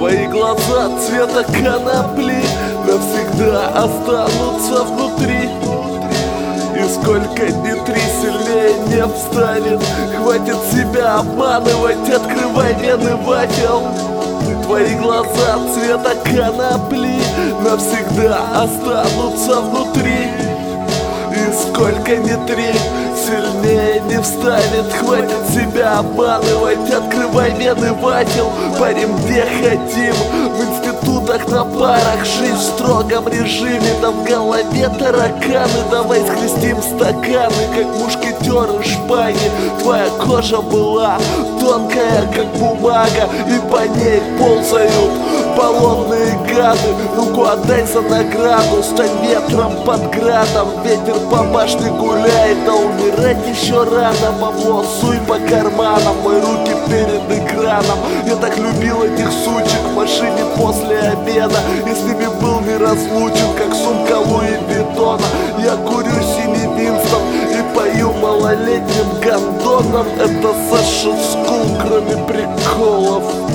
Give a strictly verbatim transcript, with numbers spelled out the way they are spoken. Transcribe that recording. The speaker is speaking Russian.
Твои глаза цвета конопли навсегда останутся внутри. И сколько ни три, сильнее не встанет. Хватит себя обманывать, открывай вены вафел. Твои глаза цвета конопли навсегда останутся внутри. И сколько ни три, сильнее не встанет. Хватит себя обманывать, открывай вены вафел. Парим где хотим, в институтах, на парах. Жизнь в строгом режиме, да в голове тараканы. Давай скрестим стаканы, как мушкетеры шпаги. Твоя кожа была тонкая, как бумага, и по ней ползают болотные гады. Руку отдай за награду, стань ветром под градом. Ветер по башне гуляет, а умирать еще рано. Бабло суй по карманам, мои руки перед экраном. Я так любил этих сучек в машине после обеда. Я с ними был неразлучен, как сумка Луи Виттона. Я курю синий Винстон и пою малолетним гондоном. Это Саша Скул, кроме приколов.